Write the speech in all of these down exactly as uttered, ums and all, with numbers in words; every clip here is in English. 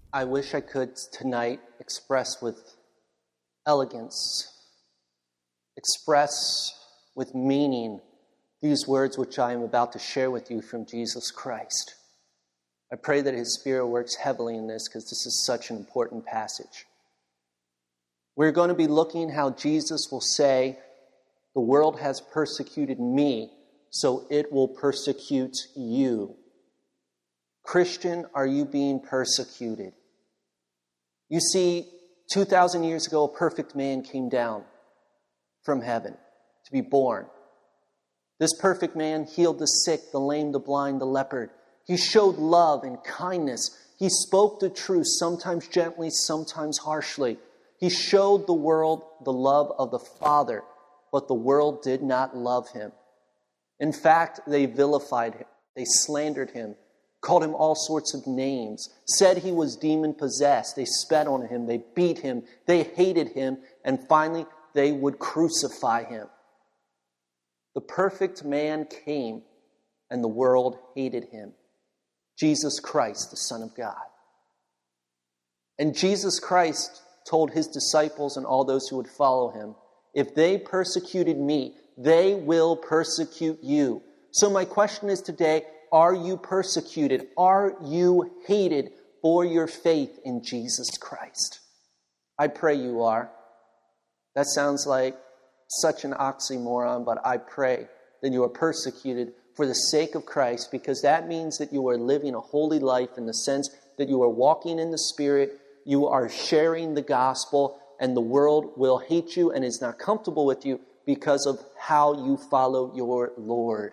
I wish I could tonight express with elegance, express with meaning these words which I am about to share with you from Jesus Christ. I pray that His Spirit works heavily in this because this is such an important passage. We're going to be looking how Jesus will say, the world has persecuted me, so it will persecute you. Christian, are you being persecuted? You see, two thousand years ago, a perfect man came down from heaven to be born. This perfect man healed the sick, the lame, the blind, the leopard. He showed love and kindness. He spoke the truth, sometimes gently, sometimes harshly. He showed the world the love of the Father, but the world did not love him. In fact, they vilified him. They slandered him, called him all sorts of names, said he was demon-possessed. They spat on him. They beat him. They hated him. And finally, they would crucify him. The perfect man came, and the world hated him. Jesus Christ, the Son of God. And Jesus Christ told his disciples and all those who would follow him, if they persecuted me, they will persecute you. So my question is today, are you persecuted? Are you hated for your faith in Jesus Christ? I pray you are. That sounds like such an oxymoron, but I pray that you are persecuted for the sake of Christ, because that means that you are living a holy life in the sense that you are walking in the Spirit, you are sharing the gospel, and the world will hate you and is not comfortable with you because of how you follow your Lord.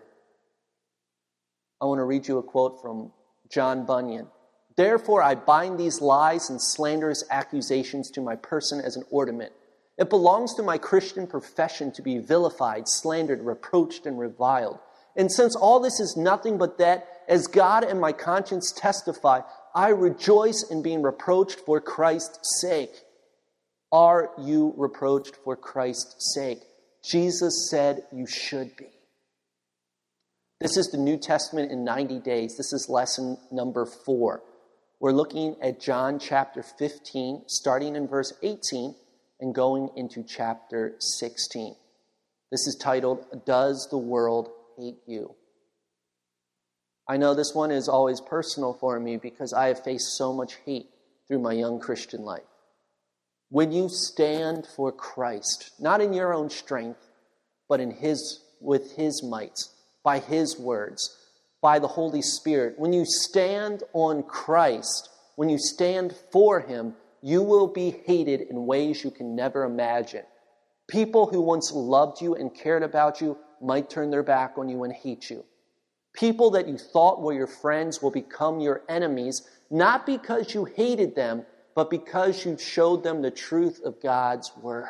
I want to read you a quote from John Bunyan. Therefore I bind these lies and slanderous accusations to my person as an ornament. It belongs to my Christian profession to be vilified, slandered, reproached, and reviled. And since all this is nothing but that, as God and my conscience testify, I rejoice in being reproached for Christ's sake. Are you reproached for Christ's sake? Jesus said you should be. This is the New Testament in ninety days. This is lesson number four. We're looking at John chapter fifteen, starting in verse eighteen, and going into chapter sixteen. This is titled, Does the World Hate You? I know this one is always personal for me because I have faced so much hate through my young Christian life. When you stand for Christ, not in your own strength, but in His, with His might, by His words, by the Holy Spirit, when you stand on Christ, when you stand for Him, you will be hated in ways you can never imagine. People who once loved you and cared about you might turn their back on you and hate you. People that you thought were your friends will become your enemies, not because you hated them, but because you showed them the truth of God's Word.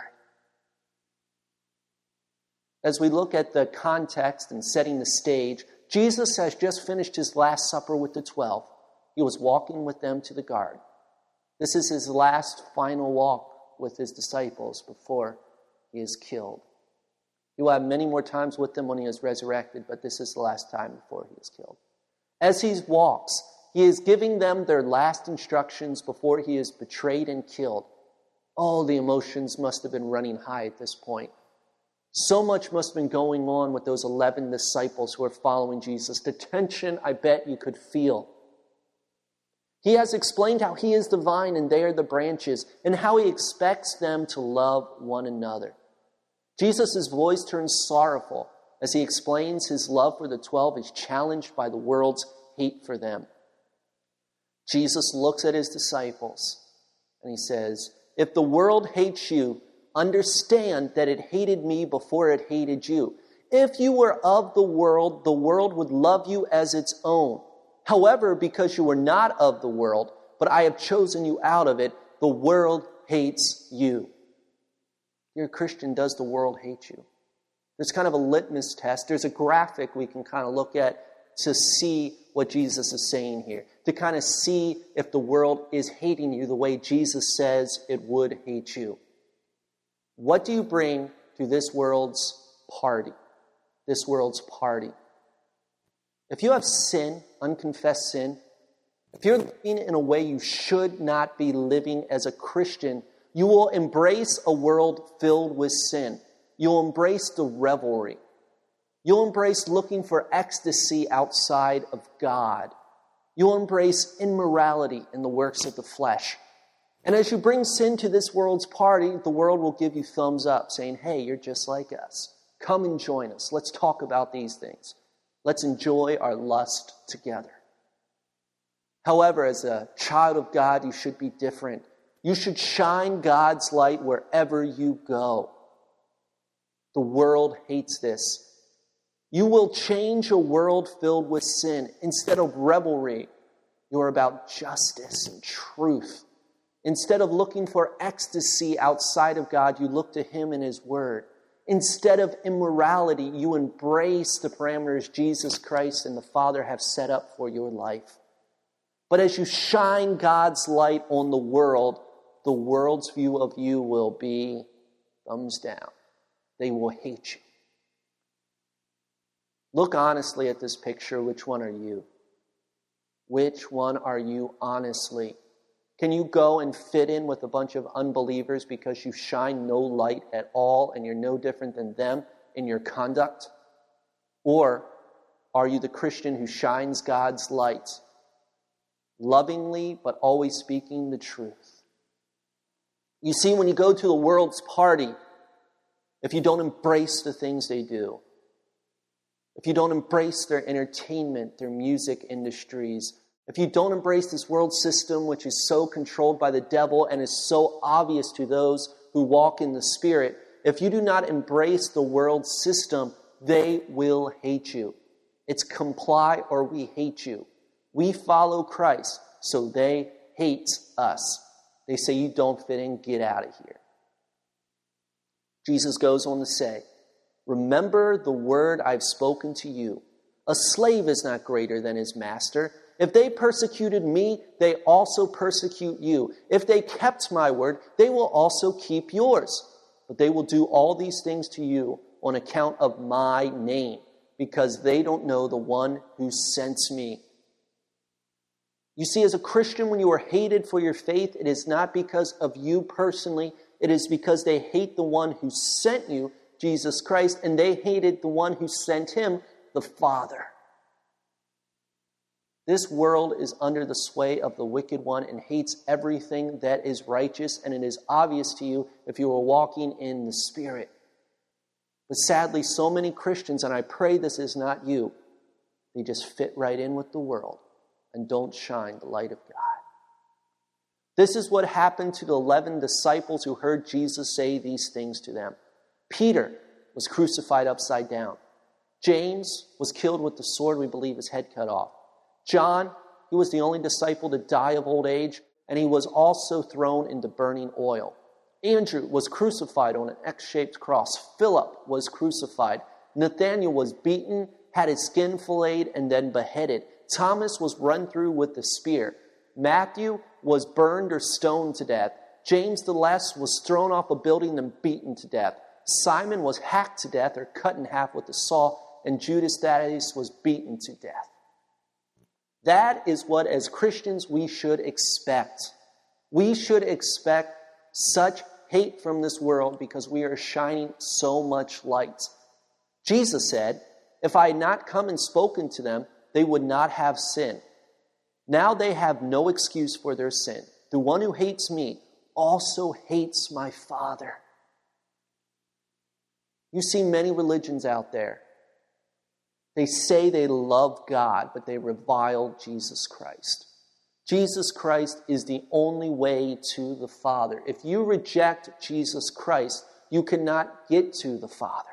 As we look at the context and setting the stage, Jesus has just finished His Last Supper with the twelve. He was walking with them to the garden. This is His last final walk with His disciples before He is killed. He will have many more times with them when He is resurrected, but this is the last time before He is killed. As He walks, He is giving them their last instructions before He is betrayed and killed. Oh, the emotions must have been running high at this point. So much must have been going on with those eleven disciples who are following Jesus. The tension, I bet you could feel. He has explained how He is the vine and they are the branches, and how He expects them to love one another. Jesus' voice turns sorrowful as He explains His love for the twelve is challenged by the world's hate for them. Jesus looks at His disciples and He says, if the world hates you, understand that it hated me before it hated you. If you were of the world, the world would love you as its own. However, because you were not of the world, but I have chosen you out of it, the world hates you. Dear Christian, does the world hate you? There's kind of a litmus test. There's a graphic we can kind of look at to see what Jesus is saying here, to kind of see if the world is hating you the way Jesus says it would hate you. What do you bring to this world's party? This world's party. If you have sin, unconfessed sin, if you're living in a way you should not be living as a Christian, you will embrace a world filled with sin. You'll embrace the revelry. You'll embrace looking for ecstasy outside of God. You'll embrace immorality in the works of the flesh. And as you bring sin to this world's party, the world will give you thumbs up, saying, hey, you're just like us. Come and join us. Let's talk about these things. Let's enjoy our lust together. However, as a child of God, you should be different. You should shine God's light wherever you go. The world hates this. You will change a world filled with sin. Instead of revelry, you are about justice and truth. Instead of looking for ecstasy outside of God, you look to Him and His Word. Instead of immorality, you embrace the parameters Jesus Christ and the Father have set up for your life. But as you shine God's light on the world, the world's view of you will be thumbs down. They will hate you. Look honestly at this picture. Which one are you? Which one are you honestly? Can you go and fit in with a bunch of unbelievers because you shine no light at all and you're no different than them in your conduct? Or are you the Christian who shines God's light, lovingly but always speaking the truth? You see, when you go to the world's party, if you don't embrace the things they do, if you don't embrace their entertainment, their music industries, if you don't embrace this world system which is so controlled by the devil and is so obvious to those who walk in the Spirit, if you do not embrace the world system, they will hate you. It's comply or we hate you. We follow Christ, so they hate us. They say, you don't fit in, get out of here. Jesus goes on to say, remember the word I've spoken to you. A slave is not greater than his master. If they persecuted me, they also persecute you. If they kept my word, they will also keep yours. But they will do all these things to you on account of my name, because they don't know the one who sent me. You see, as a Christian, when you are hated for your faith, it is not because of you personally. It is because they hate the one who sent you, Jesus Christ, and they hated the one who sent him, the Father. This world is under the sway of the wicked one and hates everything that is righteous, and it is obvious to you if you are walking in the Spirit. But sadly, so many Christians, and I pray this is not you, they just fit right in with the world and don't shine the light of God. This is what happened to the eleven disciples who heard Jesus say these things to them. Peter was crucified upside down. James was killed with the sword, we believe, his head cut off. John, he was the only disciple to die of old age, and he was also thrown into burning oil. Andrew was crucified on an X-shaped cross. Philip was crucified. Nathanael was beaten, had his skin filleted, and then beheaded. Thomas was run through with the spear. Matthew was burned or stoned to death. James the Less was thrown off a building and beaten to death. Simon was hacked to death or cut in half with a saw, and Judas Thaddeus was beaten to death. That is what, as Christians, we should expect. We should expect such hate from this world because we are shining so much light. Jesus said, if I had not come and spoken to them, they would not have sin. Now they have no excuse for their sin. The one who hates me also hates my Father. You see many religions out there. They say they love God, but they revile Jesus Christ. Jesus Christ is the only way to the Father. If you reject Jesus Christ, you cannot get to the Father.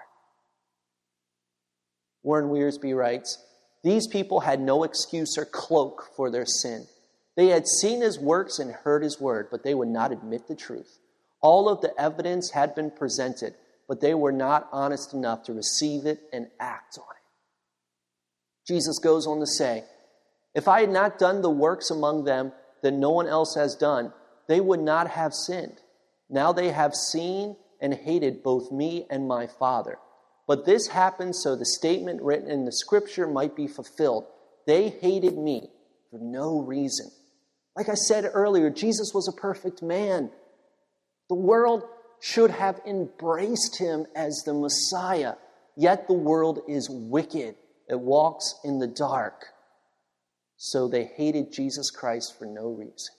Warren Wiersbe writes, these people had no excuse or cloak for their sin. They had seen his works and heard his word, but they would not admit the truth. All of the evidence had been presented, but they were not honest enough to receive it and act on it. Jesus goes on to say, if I had not done the works among them that no one else has done, they would not have sinned. Now they have seen and hated both me and my Father. But this happened so the statement written in the Scripture might be fulfilled. They hated me for no reason. Like I said earlier, Jesus was a perfect man. The world should have embraced him as the Messiah, yet the world is wicked. It walks in the dark. So they hated Jesus Christ for no reason.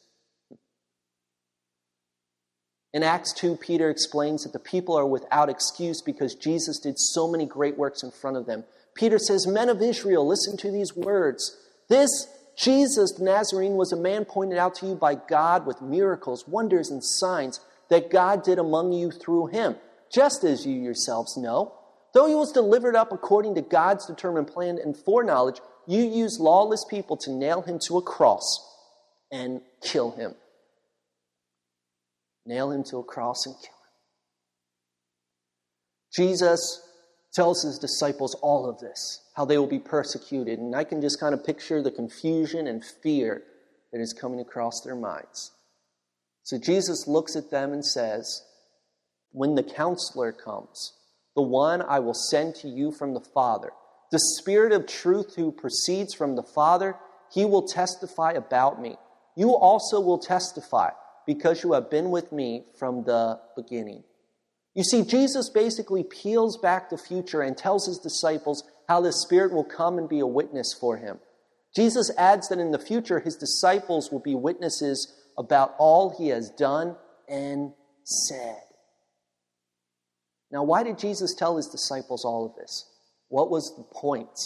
In Acts two, Peter explains that the people are without excuse because Jesus did so many great works in front of them. Peter says, "Men of Israel, listen to these words. This Jesus the Nazarene was a man pointed out to you by God with miracles, wonders, and signs that God did among you through him, just as you yourselves know. Though he was delivered up according to God's determined plan and foreknowledge, you used lawless people to nail him to a cross and kill him." Nail him to a cross and kill him. Jesus tells his disciples all of this, how they will be persecuted. And I can just kind of picture the confusion and fear that is coming across their minds. So Jesus looks at them and says, "When the counselor comes, the one I will send to you from the Father, the Spirit of truth who proceeds from the Father, he will testify about me. You also will testify, because you have been with me from the beginning." You see, Jesus basically peels back the future and tells his disciples how the Spirit will come and be a witness for him. Jesus adds that in the future, his disciples will be witnesses about all he has done and said. Now, why did Jesus tell his disciples all of this? What was the point?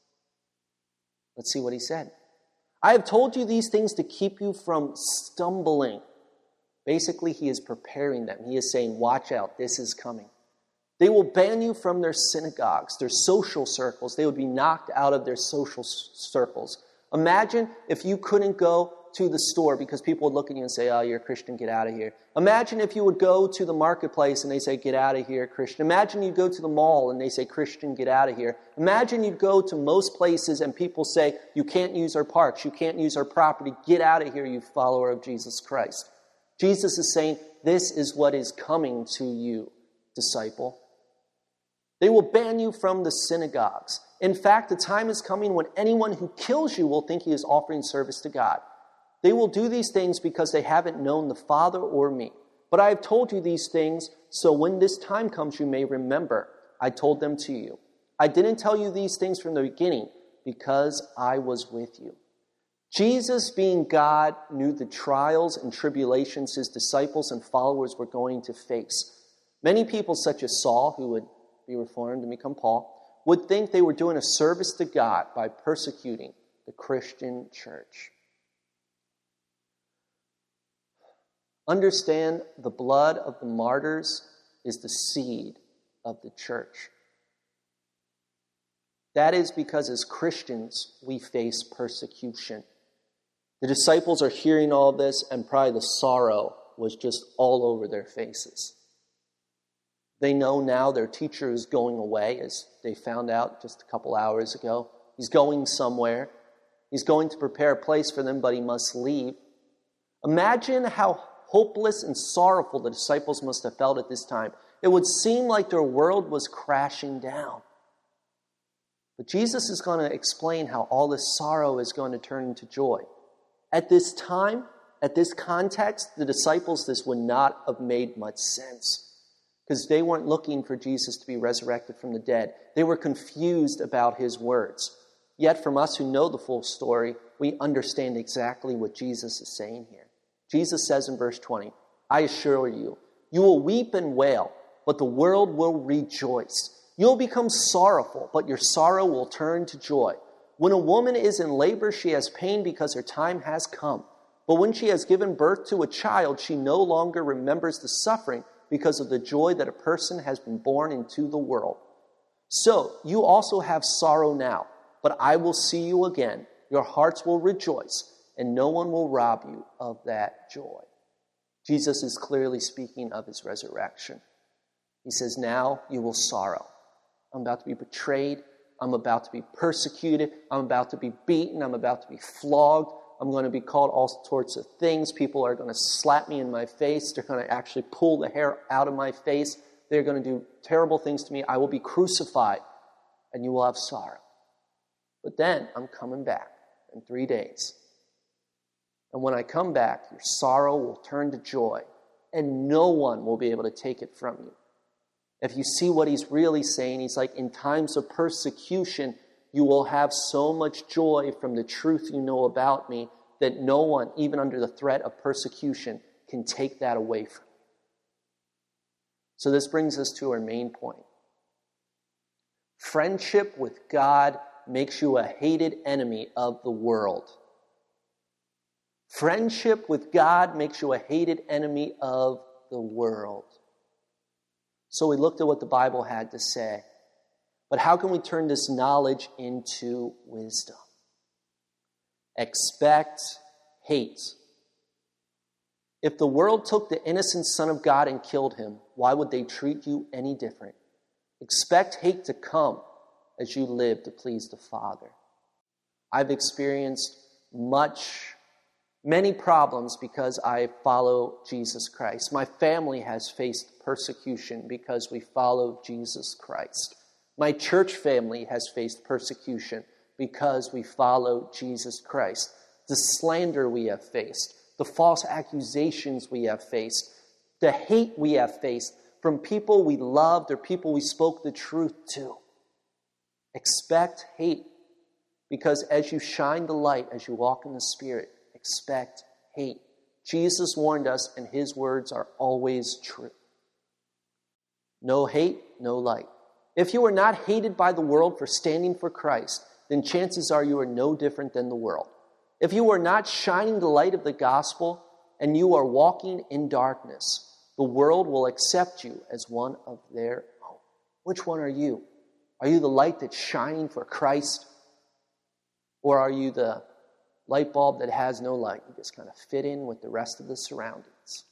Let's see what he said. "I have told you these things to keep you from stumbling." Basically, he is preparing them. He is saying, watch out, this is coming. "They will ban you from their synagogues, their social circles. They would be knocked out of their social circles." Imagine if you couldn't go to the store because people would look at you and say, "Oh, you're a Christian, get out of here." Imagine if you would go to the marketplace and they say, "Get out of here, Christian." Imagine you'd go to the mall and they say, "Christian, get out of here." Imagine you'd go to most places and people say, "You can't use our parks, you can't use our property, get out of here, you follower of Jesus Christ." Jesus is saying, this is what is coming to you, disciple. "They will ban you from the synagogues. In fact, the time is coming when anyone who kills you will think he is offering service to God. They will do these things because they haven't known the Father or me. But I have told you these things, so when this time comes, you may remember I told them to you. I didn't tell you these things from the beginning because I was with you." Jesus, being God, knew the trials and tribulations his disciples and followers were going to face. Many people, such as Saul, who would be reformed and become Paul, would think they were doing a service to God by persecuting the Christian church. Understand, the blood of the martyrs is the seed of the church. That is because as Christians, we face persecution. The disciples are hearing all this, and probably the sorrow was just all over their faces. They know now their teacher is going away, as they found out just a couple hours ago. He's going somewhere. He's going to prepare a place for them, but he must leave. Imagine how hopeless and sorrowful the disciples must have felt at this time. It would seem like their world was crashing down. But Jesus is going to explain how all this sorrow is going to turn into joy. At this time, at this context, the disciples, this would not have made much sense because they weren't looking for Jesus to be resurrected from the dead. They were confused about his words. Yet from us who know the full story, we understand exactly what Jesus is saying here. Jesus says in verse twenty, "I assure you, you will weep and wail, but the world will rejoice. You'll become sorrowful, but your sorrow will turn to joy. When a woman is in labor, she has pain because her time has come. But when she has given birth to a child, she no longer remembers the suffering because of the joy that a person has been born into the world. So you also have sorrow now, but I will see you again. Your hearts will rejoice, and no one will rob you of that joy." Jesus is clearly speaking of his resurrection. He says, now you will sorrow. I'm about to be betrayed. I'm about to be persecuted. I'm about to be beaten. I'm about to be flogged. I'm going to be called all sorts of things. People are going to slap me in my face. They're going to actually pull the hair out of my face. They're going to do terrible things to me. I will be crucified, and you will have sorrow. But then I'm coming back in three days, And when I come back, your sorrow will turn to joy, and no one will be able to take it from you. If you see what he's really saying, he's like, in times of persecution, you will have so much joy from the truth you know about me that no one, even under the threat of persecution, can take that away from you. So this brings us to our main point. Friendship with God makes you a hated enemy of the world. Friendship with God makes you a hated enemy of the world. So we looked at what the Bible had to say. But how can we turn this knowledge into wisdom? Expect hate. If the world took the innocent Son of God and killed him, why would they treat you any different? Expect hate to come as you live to please the Father. I've experienced much, many problems because I follow Jesus Christ. My family has faced persecution because we follow Jesus Christ. My church family has faced persecution because we follow Jesus Christ. The slander we have faced, the false accusations we have faced, the hate we have faced from people we loved or people we spoke the truth to. Expect hate, because as you shine the light, as you walk in the Spirit, expect hate. Jesus warned us, and his words are always true. No hate, no light. If you are not hated by the world for standing for Christ, then chances are you are no different than the world. If you are not shining the light of the gospel and you are walking in darkness, the world will accept you as one of their own. Which one are you? Are you the light that's shining for Christ? Or are you the light bulb that has no light? You just kind of fit in with the rest of the surroundings.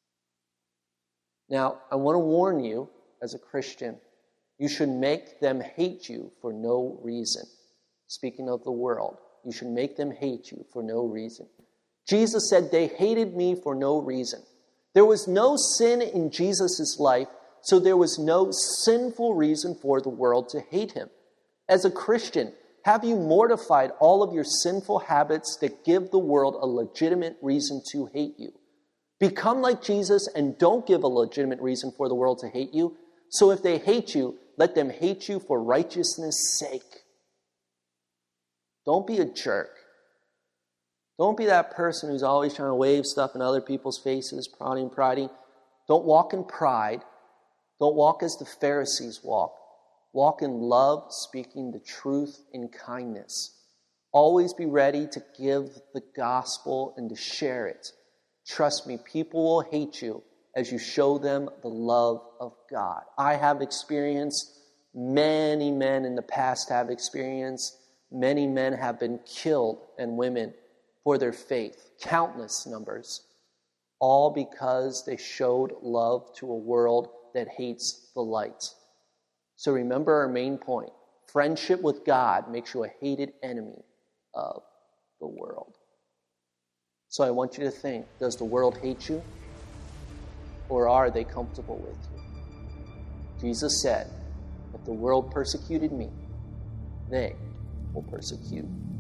Now, I want to warn you as a Christian, you should make them hate you for no reason. Speaking of the world, you should make them hate you for no reason. Jesus said they hated me for no reason. There was no sin in Jesus' life, so there was no sinful reason for the world to hate him. As a Christian, have you mortified all of your sinful habits that give the world a legitimate reason to hate you? Become like Jesus and don't give a legitimate reason for the world to hate you. So if they hate you, let them hate you for righteousness' sake. Don't be a jerk. Don't be that person who's always trying to wave stuff in other people's faces, prodding, priding. Don't walk in pride. Don't walk as the Pharisees walk. Walk in love, speaking the truth in kindness. Always be ready to give the gospel and to share it. Trust me, people will hate you as you show them the love of God. I have experienced, many men in the past have experienced, many men have been killed and women for their faith. Countless numbers. All because they showed love to a world that hates the light. So remember our main point. Friendship with God makes you a hated enemy of the world. So I want you to think, does the world hate you? Or are they comfortable with you? Jesus said, if the world persecuted me, they will persecute